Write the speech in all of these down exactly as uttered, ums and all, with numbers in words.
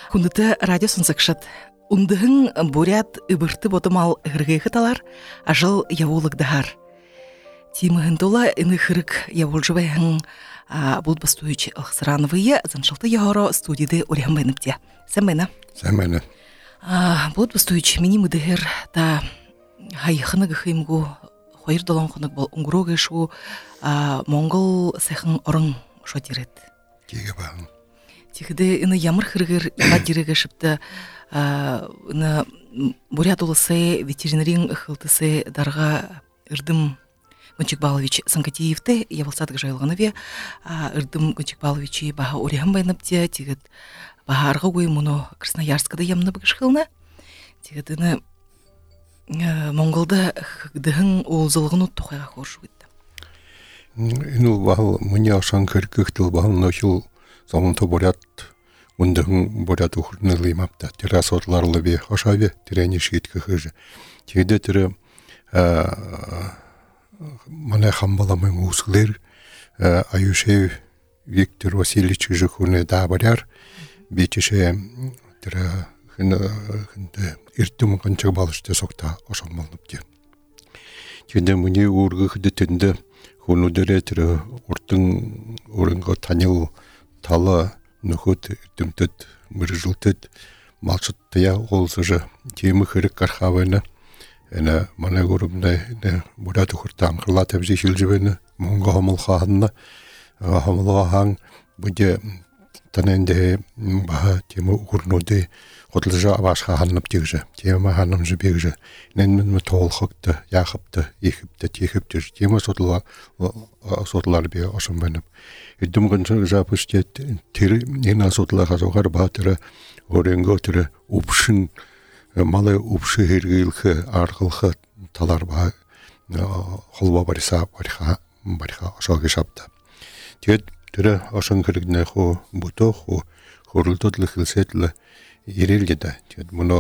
Кундыты радио сынсыкшыт. Ундыхын бурят ыбырты ботымал хыргы хыталар, ажыл явулыгдахар. Тимыхын тола ины хырык явулжывайхын бұл бастуючи Алхсырановые заншылты яғыра студиды орян байныпте. Сән байна? Сән байна. Бұл бастуючи мені мыдығыр та хайықыны ғықымгу қойыр долан қонық бол ұңғыру ғышу Монгол сәхін орын шо дерет. Кеге бағын. Тегіде ины ямыр хыргыр иға дерегі шыпты ины бурят олысы ветеринарин ұқылтысы дарға үрдім Гончик Балович Санкатиевте, я волсадық жайылғаныве, үрдім Гончик Баловичи баға орян байнапте, тегіт баға арғы ой мұны Красноярскада ямны бұғышқылына, тегіт ины Монголда дығын олзылығыны тоқайға қоршы өтті. Ину бағыл мұне ашан кіркіқтіл бағыл нөшіл заманты борят, мұндығын борят ұқырны леймапта, тірі асотларлы бе ашаве, тірәне шейткі қыжы. Тегіде тірі Мане хамбаламын ұсылыр, Аюшев Виктор Васильевич жүхуны да баряр, бетеше ирттім қанчық балышты соқта ашамалыныпте. Кенде мұне орғы қыды түнді хуну дәрі түрі ұрттың орынға танил талы нүхіт ирттімтіт, мұржылтіт, малшыттыя олсыжы темі қырық қархавайны, Әне мана көрімді бурят ұқыртан қырла тәбізі шілжібені мұңға хамыл қағынна хамыл қағын бұде таненде баға темі ұқырнуды қотылжа аваш қағынып тегізі темі ханым жібегізі нәнмін толқықты, яқыпты, екіпті, текіпті темі сотылар бе ашын бәніп үддім қыншы жапыште тері ена сотылар қазуғар бағытыры оренгі түрі ұпшын Малы ұпшы хергейлкі арқылқы талар ба қолба бариса бариха ашағы шапты. Тет түрі ашын кірігіне қо бұты қо қорылтытлы қылсетлі ерелдеді. Тет мұны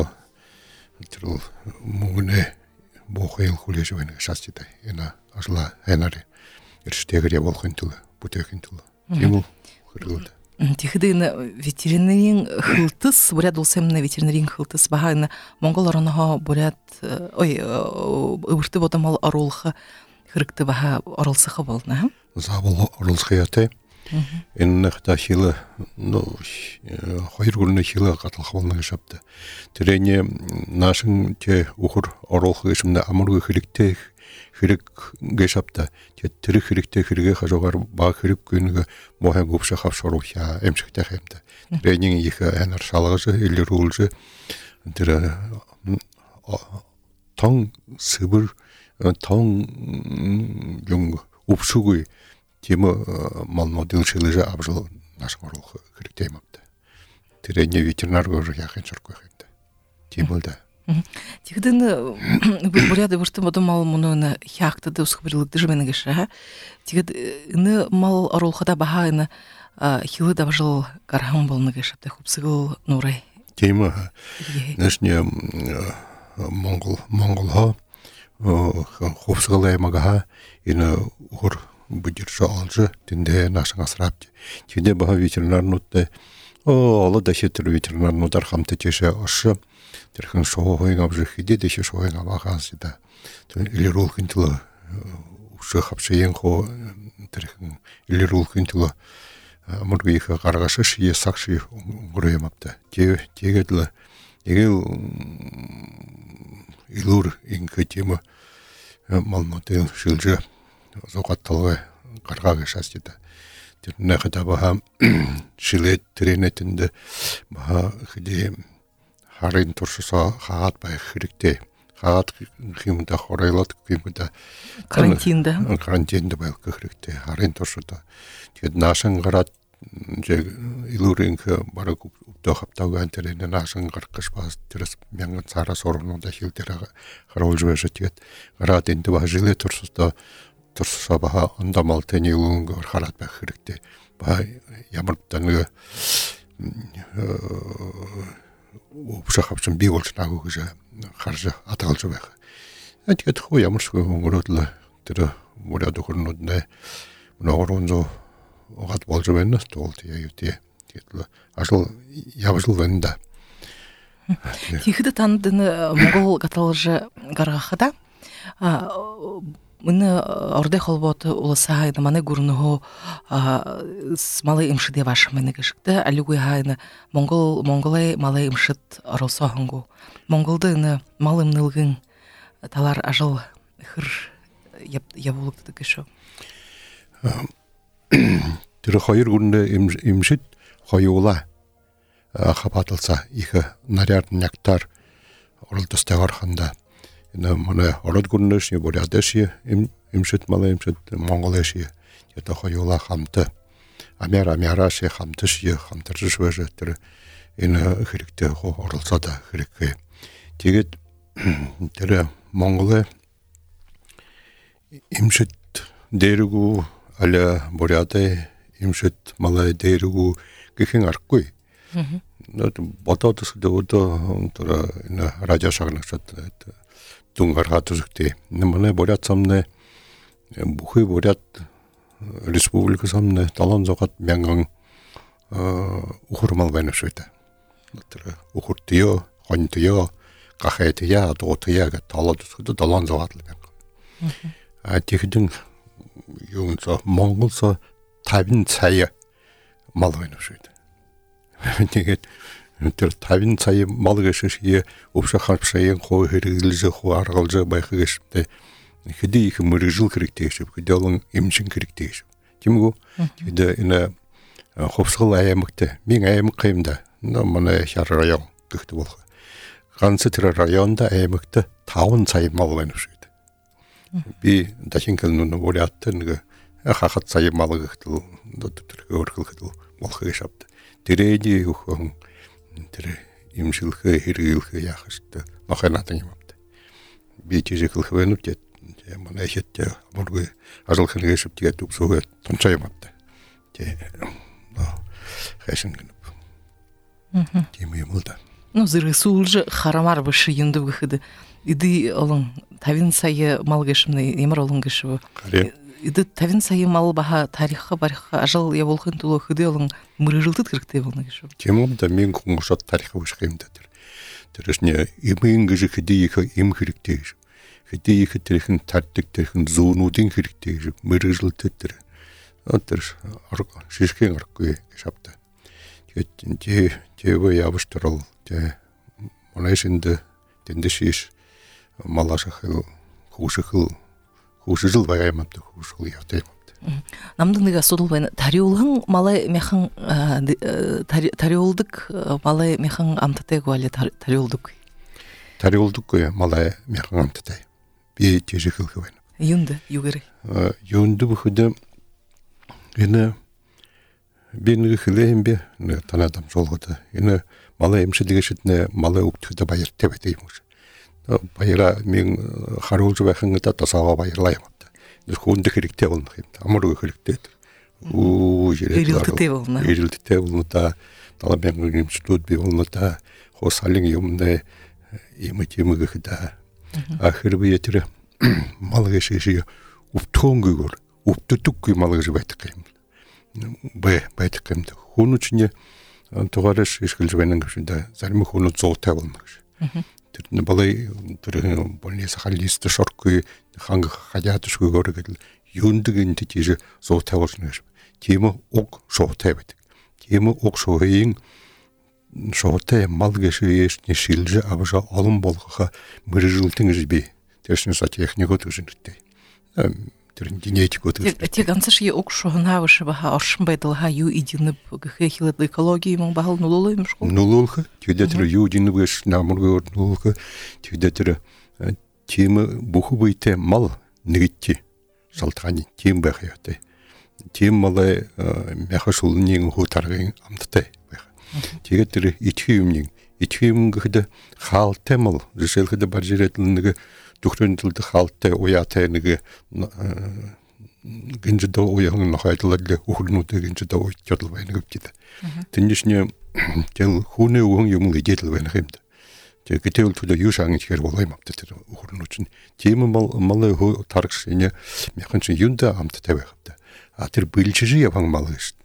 мұғыне бұқайыл құле жуайны шастеді. Ена ашыла әнәрі еріштегіре болғын түлі, бұтекін түлі. Теміл қырылды. Тихидин ветеринарин хылтыс, бурят улсемна ветеринарин хылтыс, бағайны Монгол аранаға бурят, ой, өвірті бодамал арулығы хырыкты баға арулсығы болдың, Забыл арулсығы яты. Энні қыта хилы, қойыр күріні хилы қатылғы болдың шапты. Тірене нашың те ұқыр арулығы ішімді амырғы хирікте хирик гешапта тірі хирикте хириге қажоғар ба хирик күнігі моғын көпші қапшару я әмшікте қаймды. Тренинг егі әнір шалғызы, елер ұлжы, таң сыбыр, таң жүң ұпшығый темі малмодел шылыжы абжылы нашың орылғы хирикте емапты. Тренинг ветеринар көрі яқын шарқы қаймды. Темілді. Тегідін буряды вұрты мадым мал мұны яқтыды ұсқыбырлықты жымен кеші. Тегід үні мал арулқада баға үні хилы да жыл қарғын болыны кешіпті құпсығыл нұрай. Темі, нәшіне Монголға құпсығыл аймағаға үні ұғыр бұдыршы алжы түнде нашың асырапты. Тегінде баға ветеринарын ұтты. Алы да шетір ветеринарын ұдар қамты теші ашы. Тэрхэн шоугийн авжих хидээд дэше шоугийн авахаас да. Тэр илэрүүлхэн төлөө өшөх хавшийн хоо тэрхэн илэрүүлхэн төлөө амургийх гаргаш шие сакши өнгөрөөмапта. Тэг тэгээд л тэгэл илүүр ингээм малмотын шилжэ зогатталгы гаргаагаш асчида. Тэр нэхэ баха шилэт тренэтэнд баха хидэ Харин туршуса хаад байх хэрэгтэй. Хаад хэмдэ хоройлоод гэмдэ карантинд карантинд байх хэрэгтэй. Харин туршуда. Тэгээд наашин гараад илүүрийн бараг өдөө хавтаагаан тэр наашин гарах гэж бас тэрс мянган цаараа сургуулиуд хилдэр харуулж байж тэгээд гараад энд ба жилэ туршуда туршаа баха ондамал тэний өнгөөр хараад байх хэрэгтэй. Ба ямар нэг Упшах авчин би болж наагүй гэж харж атгалж байх. Тэгээд хөө ямар ч өнгөрөөдлөө тэр буряд өхөрнүүд нэ нөрөнзө огат болж байна туулт яа юу тий. ажыл ябжыл венда. Тихиды таныдыны Монгол каталыжы гаргахада, мыны орде холботы уласа хайны маны гурнугу малы имшыде вашымыны кешікті, әлігуй хайны Монгол Монголай малы имшыд орылса хонгу. Монголды малы имнылгын талар ажыл хыр ябулықты кеші. Тірі хайыр гурнды имшыд хайула қапатылса, екі нарядын яқтар орылдыстағар қанда. Мана ород гурнышне бурядеши имшит мала имшит монголеши это хайула хамты амяра амяраши хамтыши хамтыржыш вежеттер ина хирикте хо орылса да хирикке тегет тере монголе имшит деригу аля буряде имшит мала деригу кихин аркуй это бототысыда вот тора ина радиошагнашат это Тунгаар хатусыкти. Нэмэне борят самне бухы борят республика самне талан зогат мянган ухурмал венешуйта. Ухур тио, хон тио, кахай тия, то тия гэ таладусыды талан зогат мянган. А тихдин юнса монголса табин цая мал венешуйта. Тигет Тэр тавин цай мал гэшишие обща харпшаен хоо хэрэглэжэ хоо аргалжэ байх гэштэй хэдий их мөрөжил хэрэгтэй шиг хэдэлэн эмчин хэрэгтэй шиг тиймгүй тэгээд энэ ховсгол аймагт мин аймаг гэмдэ манай шар район гэгт болох ганц тэр районда аймагт таван цай мал байна шүү дээ би дахинкэл нүн уриат нэг хахат цай мал гэгтэл тэр өөрхөлхөд болох гэшавд тэрээний хөн тэр имшилхэ хэрэглэхэ яах штэ маханатан юмд би тийжэл хвэнүт я манай хэтэ мөргө ажил хэнгээ шүтгээд үсөөгөө тонцоо юмд тэ хэшин гэнэ мм тийм юм да ну зэрэг сүүлж харамар бышы юнды гэхэд иди олон тавин сая мал гэшмэ ямар олон гэшв иди тавин сая мал баха тарихы барихы ажил явуулхын тулы хөдөө олон мөрөжилтэд хэрэгтэй болно гэшв тийм юм да мен гомшот тарихы биш юм да тэр тэрсне имэн гэж хэдий их им хэрэгтэй гэж хэдий их тэрхэн тарддаг тэрхэн зүүнүүдийн хэрэгтэй гэж мөрөжилтэд тэр тэр шишгэн аргагүй гэж авта тэгээд тий тэвэ явштрол тэ монэшинд дэндшиш малашхэл хушхэл хушжил байгамт хушгыл явтай юм. Намдаг нэг асуудал байна. Тариулхан малай мяхан тариулдаг малай мяхан амттай гуале тариулдаг. Тариулдаг малай мяхан амттай. Би тийжхэл байна. Юнд югэр. Юнд бүхэдэ энэ би нэг хэлэм би танадам жолгода. Энэ малай эмшилгэшэтнэ малай өгтөдө баяртай байдаг юм шиг. Баяра мен харуулж байхын гэдэг тасаага баярлаа юм. Тэр хүнд хэрэгтэй болно юм. Амар хэрэгтэй. Оо хэрэгтэй болно. Хэрэгтэй болно та талбайн гэмчлүүд би болно та хосалын юмнэ юм тийм гэхэд ахэр би тэр мал гэшиш өвтөнгөөр өвтөдөггүй мал гэж байдаг юм. Бай байдаг юм. Хүнүчний тугаараш ишгэлж байна гэвшинда зарим хүнүүд зуутай болно гэж. Тэр балай тэр болнис халист шоргүй ханг хаяатшгүй горгэл юндаг энэ тийж зуутай болно гэж. Тийм уг шуутай байдаг. Тийм уг шуухийн шуутай мал гэшээс ни шилж авша олон болгох мөрөжилтэн гэж би тэршнээс техникод үзэнтэй. Тэр генетикод гэж. Тэг ганцш уг шуунавш баха оршин байдалха юу идинэб гэхэлэд экологи мөн бахал нулуу юм шүү. Нулуулх тэгээд тэр юу идинэб гэж намургоор нулуулх тэгээд тэр тийм бүх үетэй мал нэгти шалтгааны тийм байх яатай. Тийм мал мяхашулны хутаргын амттай байх. Тэгээд тэр ичхи юмны ичхи юм гэхэд хаалтай мал жишээлхэд баржирэт нэг Тухрэнтэлд хаалттай уяатай нэг гинждөө уяхан нохайдлал ухрнуудыг гинждөө уйчдал байна гэдэг. Тэндэшний тэл хүүнээ өгөн юм гэдэл байна юм да. Тэг гэтэл төлөө юу шаан гэхээр болоом амт тэр ухрнууд чинь тийм мал мал тарагш энэ мяхан чинь юунда амттай байх та. А тэр бэлжижи яван мал гэж нэхэд.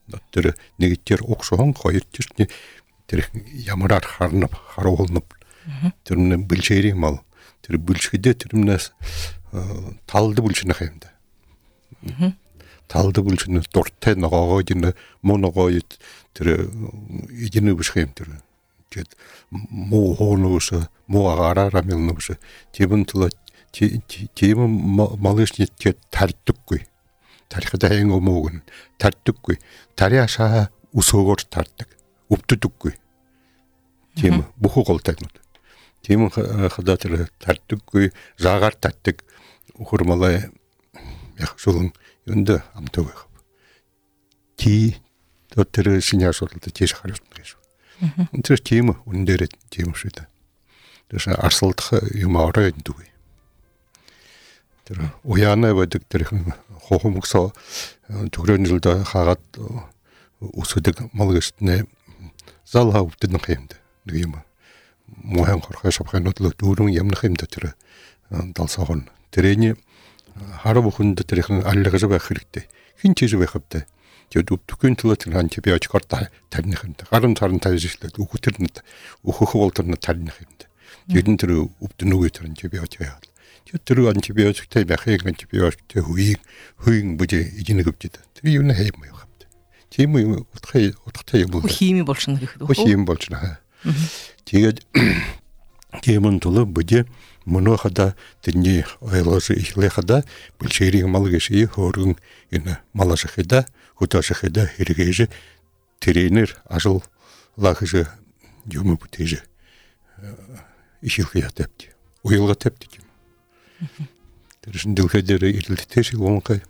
Тэр нэгтэр оксон хоёрчны тэр ямараар харнап харуулнап тэр бэлшэрийн мал тэр бэлшгэдэ тэрнээс талд бүлшнэх юм да. Талд бүлшнэ дуртай ногоогоо гинэ моногоёд тэр идэнэ бишх юм тэр гэд муу хоноос муу агараа мэлнэвш тибэнтла тийм малышны тэд тарддаггүй тарихад айн өмөөгн тарддаггүй тариашаа өсөөгөр тардаг өвддөггүй тийм бүх голтайнууд тийм хадаа тэр тарддаггүй заагаар татдаг өхөр малай яг шулун юнд амтаг байх ти тэр шинэ асуудалд тийш хариулна гэж. Тэр тийм үндээр тийм шүү дээ. Тэс арсалдах юм орой дгүй. Тэр уяана байдаг тэр хохомгсоо төгрөнөлд хаагаад өсөдөг мал гэстнэ зал хавтдаг юм да. Нэг юм. Мохан хорхой шавханууд л дөрөв ямнах юм да тэр далсахон. Тэрэний хар бүхэнд тэрхэн аллагаж байх хэрэгтэй. Хин чиж байх хэвтэй. Тэгээд өвдөхүйн төлөө тэр антибиотикор тарних юм да. Гарын царн тавьжлаад үхтэрнэд өөхөх болторно тарних юм да. Тэгээд тэр өвдөнөгүй тэр антибиотик яа. Тэгээд тэр антибиотиктэй байхыг антибиотиктэй хүйг хүйн бүжи ижинэгвдэд. Тэр юу нэ хэм юм хэвтэй. Тийм юм утгах утгатай юм бол. Хими болчихно гэхэд үү? Хими болчихно. Тэгээд тийм төлөө бүжи мөнөө хада тэрний ойлгож ихлэх хада бүлшэрийн мал гэший хөөргөн энэ малашхида хөтөшхида хэрэгэж тэрээр ажил лахж юм бүтээж ихлэх ятапти уйлга тапти юм. Тэршин дэлхэдэр илэлтэйш гонхай.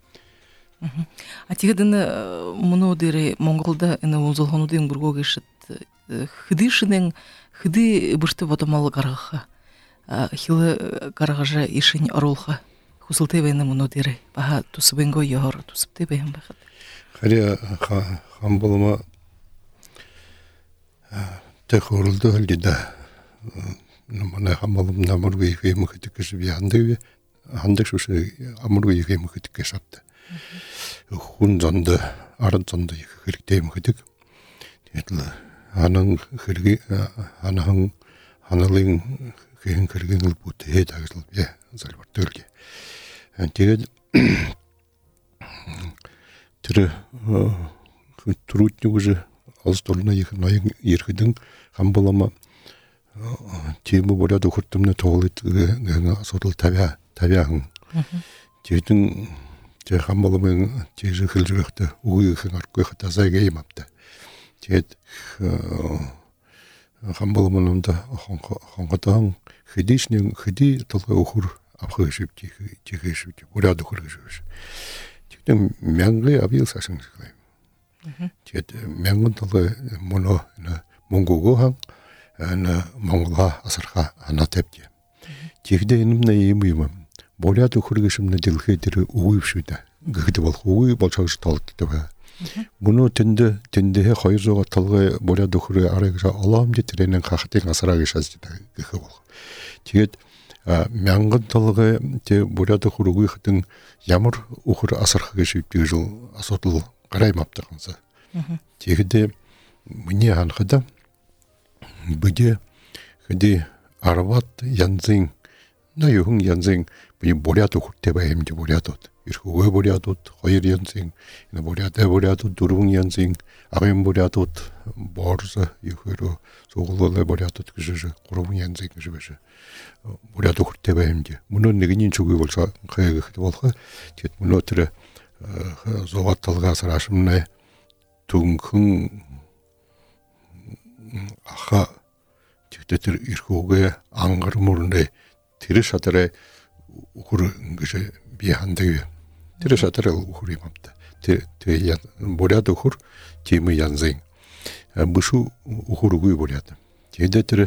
А тэгээд энэ мөнөө дээр Монголда энэ узолхонуудын бүргөө гэшит хэдишнэн хэди бүртэ бодомол гаргах хилэ гаргажа ишин оруулха хүсэлтэй байна мөнөө дээр баха тусбэнго ёр тусбтэй байна байхад. Харя хамболма тэхөрлдө хэлдэ нэмэнэ хамболм намургүй юм хэдэг гэж би хандив хандаг шүш амургүй юм хэдэг гэж шатта. Хүн зонд ард зонд хэрэгтэй юм хэдэг. Тэгээд л анан хэрэг анан ханалын хэн хэрэг бүтээ тагсал би залбар төргий. Тэгээд тэр трудник уже алстолна их ноён ерхэдэн хамболама тийм бүрээд хурдмны тоглолт гэнэ асуудал тавиа тавиахан. Тэгдэн тэр хамболамын тийж хэлж байхдаа үгүй их аргагүй хатасаа гэм авта. Тэгээд хамболамын хонгодан хэдишний хэди толгой өхөр авах шивти тийх шивти бүрээд өхөр гэж. Тэгтэн мянгы авиас асан гэв. Тэгээд мянган толгой моно монгогохан ана монгола асарха анатепти. Тэгдэ энэмнэ юм юм. Бүрээд өхөр гэшмнэ дэлхий дээр үгүй шүү дээ. Гэхдээ болох үгүй болчихж толддог бай. Мөнөө тэнд тэндээ хоёр зугаар толгой бүрээд өхөр арайгша олоомж тэрэн хахтын асараа гэж гэх болох. Тэгээд мянган толгой тэ бүрээд өхөр үгүй хэтэн ямар өхөр асарх гэж үгдэж асуудал гарай мавтагсаа. Тэгэхдээ миний ханхада бүдэ хэдий арват янзын ноён янзын би бүрээд өхөртэй байм гэж бүрээдүүд ирхүүгээ бүрээдүүд хоёр янзын энэ бүрээдэ бүрээдүүд дөрвөн янзын агын бүрээдүүд борс юхэрө суглолэ бүрээдүүд гэж гурван янзын гэж биш бүрээд өхөртэй байм гэж мөнөө нэгний чүгийг болсоо хайгт болох тэгэд мөнөө тэр зугат талгаас рашмнэ түнхэн аха тэгтээ тэр ирхүүгээ ангар мөрнэ тэр шатарэ өхөр гэж би хандаг тэр шатарэ өхөр юм амта тэр тэр бүрээд өхөр тийм янзын бүшу өхөр үгүй бүрээд тэгээд тэр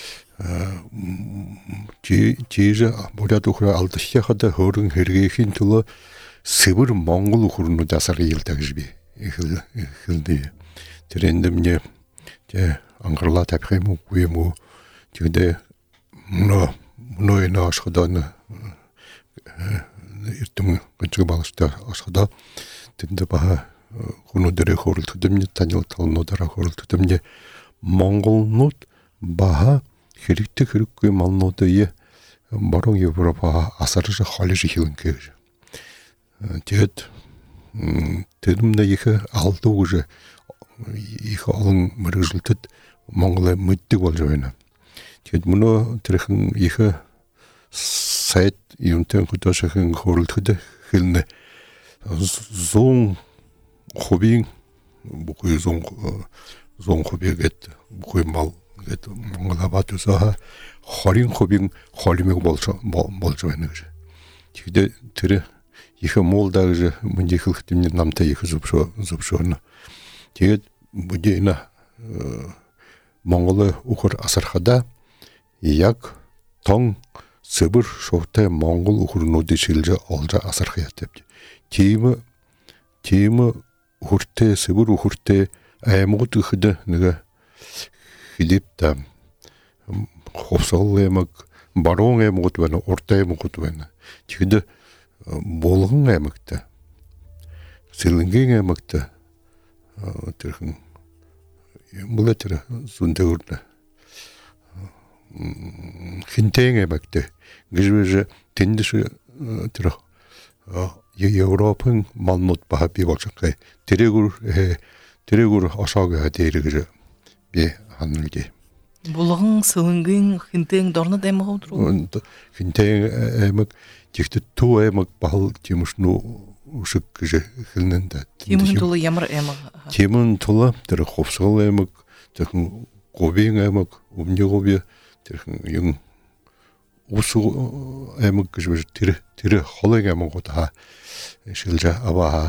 чи чиж бүрээд өхөр алдчихад хөөргөн хэрэгхийн төлөө сэвэр монгол өхөрнүүд асар ийэлдэг гэж би хэлдэг тэр эндэмнэ тэ ангарлаа тавих юм уу юм уу тэгээд нөө нөө нөөш ходан эрдэм гэнцэг балстай асхада тэнд баха хунудере хорултудымне танил талнодара хорултудымне Монголнут баха хирикте хириккой малноды е барон Европа асарыжы халыжы хилинке. Тет тедімді ехі алды уже ехі алың мұрыжылтыд Монголы мүдді бол жойна. Тет мұны тіріхін ехі сайт юнтен күташықын хорылтыды хиліне зоң хобиң бұқой зоң зоң хобиға кетті бұқой мал кетті Монгола бат өзаға хорин хобиң холимег бол жойна. Текде тірі ехі молдағы жы мүнде қылықтымне намта ехі зұпшуына. Тегет бұдейна Монголы ұқыр асархада як тоң сыбыр шоқтай Монгол ұқырынуды шелжі алжа асархая тепті. Тейімі тейімі ұқырте, сыбыр ұқырте әймұғыт ұқыды нүгі хилеп та қопсағыл әмік, баруың әмұғыт бәні, орта әмұғыт бәні. Тегеді болғың әмікті, селінген әмікті, түрхін, бұл әтірі зүнді үрді, хинтейң әмікті, гіжбежі тендіші түрі, Европың малнот баға бей болшыққай, терегүр ашауға дейірігіжі бей анылге. Болғың, селінген, хинтейң дорны дәмі ғаудру? Хинтейң әмік, текті ту әмік бағыл темішіну ұшық кіжі хілінді. Темін тұлы ямыр әмік? Темін тұлы, тірі қопсығыл әмік, тірін қобең әмік, өмне қобе, тірін ең ұсы әмік кіжі тірі қолың әмік отаға шылжа абаға.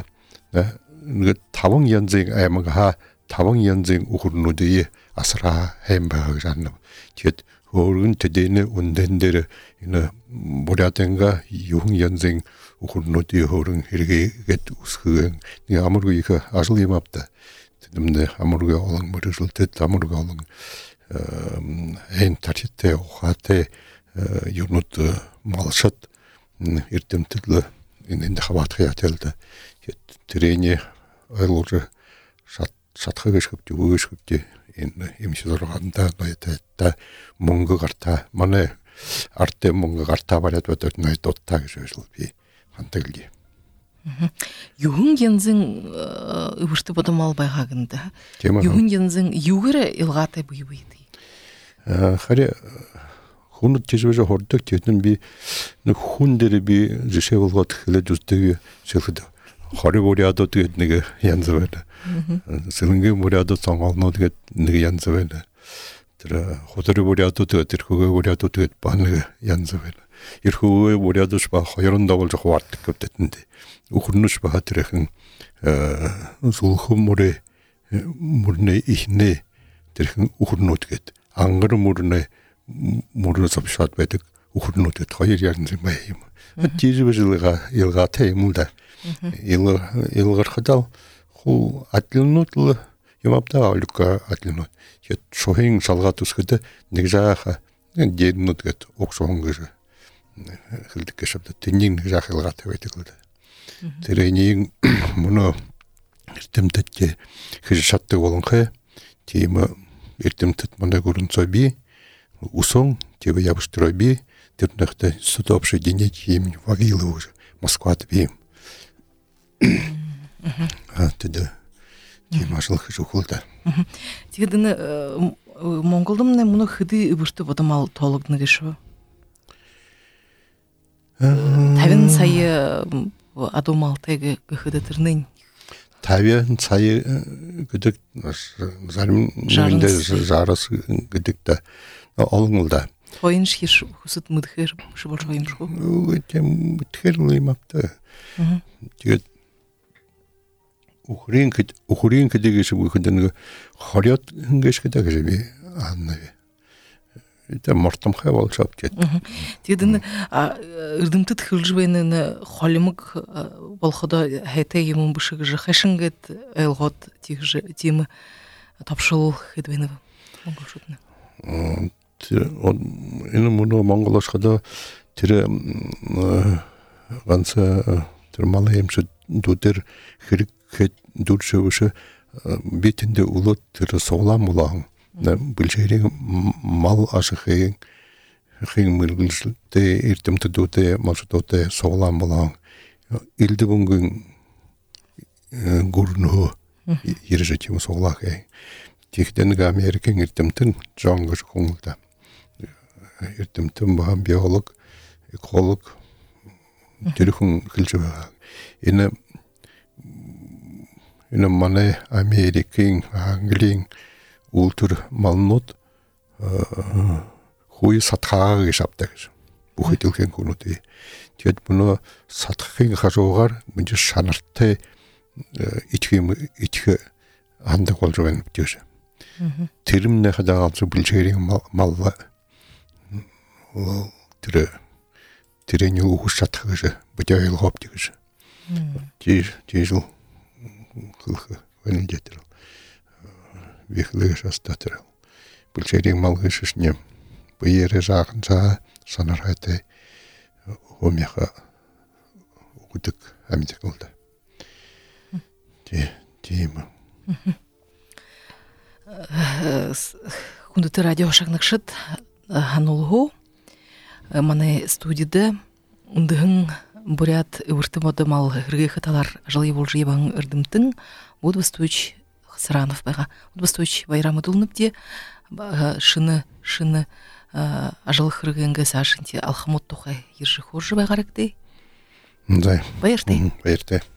Табың янзың әмік ға, табың янзың ұқырынуды асыра әмбәға жаным. Тет Орын тедені үндендері борятенға юғын янзың ұқырнуды орын ергегет ұсқығын. Неге амырғы екі ажыл емапты. Тедімді амырға олың мұры жылтет, амырға олың әйін тарчетте, оғаты, юрнуды малшат, ертім түрлі енді қабатқы ятелді. Тірені айлығы шатқа кешкіпті, өгешкіпті. Емші зорғанда нойта мұңғы қарта, маны арты мұңғы қарта барят өтір ной доттағы жөжіл бей қантығылге. Юғын ензің үбіршті бұдым албайғағында. Юғын ензің юғыры илғатай бұй бұйды? Қаре, хуны тежбежі хордық тетінің бей хундері бей жеше болғат хілі жүздігі шелгіді. Хори бориадо түгет неге янзы бәді. Сілінге бориадо соңалыну түгет неге янзы бәді. Хотыры бориадо түгет, ирхуге бориадо түгет ба неге янзы бәді. Ирхуге бориадо шба хайырында бол жоқ варттық көптетінде. Ұқырны шба түрекін зулхы мұре мұрны ихне түрекін ұқырны түгет. Аңғыры мұрны мұрны сапшат бәдік ұқырны түгет. Хайыр янзы мәйім. Тежі бәжіліға елға тәймілді. Илғыр қыдал, құл атлинутлы, емапта аулюкка атлинут. Шоғын шалға тұсқыды, нег жағаға, дедінут гет, оқшоғын ғыжы. Қылдық кешіпті, тенден нег жақ илға тәуәйті қылды. Тірейнең мұны ертімтітке қыжы шатты болын қай, теймі ертімтіт мұнда көрін соби, ұсың, тебе ябыштырой би, түрніқті сұты опшы дене кейімін вағилы ұжы, Москваты бейім. Теді темашыл қыжы құлда. Тегедіні Монголдымны мұны қыды үбіршті бұдым ал толығдыны кеші? Тавин сайы адым алтайғы қыды түрнің? Тавин сайы күдік жарымында жарысы күдікті олыңылда. Қойын шеш құсыт мұдхер шыбыр жойым шо? Мұдхер ұлаймапты. Тегед Ухрин кедеге шыбы күдіні қарият үнгешкеде кежебе аннабе. Это мортамхай волшап кет. Тегедіні үрдімтіт хылжбайныны қалымық болхыда хайта емін бұшығы жы қайшынгет әлғат темі тапшыл хедбайны монголшутны. Ені мұны монголашқада тірі ғанса малы емші дудер хирик дуршевышы бетінде улы тірі соғлам улағын. Білшерен мал ашықайын, хин мылгылшылды, иртімті доты, маршрутоты соғлам улағын. Илді бүнгін гурну ережетімі соғлақайын. Тектен Американ иртімтін жаңғыш қоңылда. Иртімтін бағам биолог, эколог, түріхін қылжы бағам. Ені Ina mane Amerikin, Anglin, ultur malnot, hui sathaga geschabtag. Buchitilken kunuti. Tiet bunu sathaga gasogar, minje sanarte itkim itke handa koljoven bitiyorsa. Terimne kadar alçı bilçerin malla. O tire tireni uğuş sathaga, bıcayıl hoptiga. Тиж, тижл, кылхы, венедетел, вихлыгыш астатырыл. Бүлчерин малгышышне, быйыры жағынса санархайты омеха угудык әмдік олды. Деймі. Күндіті радио шағнықшыт ханулғу, маны студиды ұндығын Бурят өвірті моды мал ғырғы қыталар жылы бол жиебаң үрдімтің Будвастуич Саранов байға. Будвастуич байрамы дұлыныпте шыны, шыны ажылы ғырғы әңгі сашынте алхамот тоқай ержі қоржы байғарықтай. Байыртай. Байыртай. Байыртай.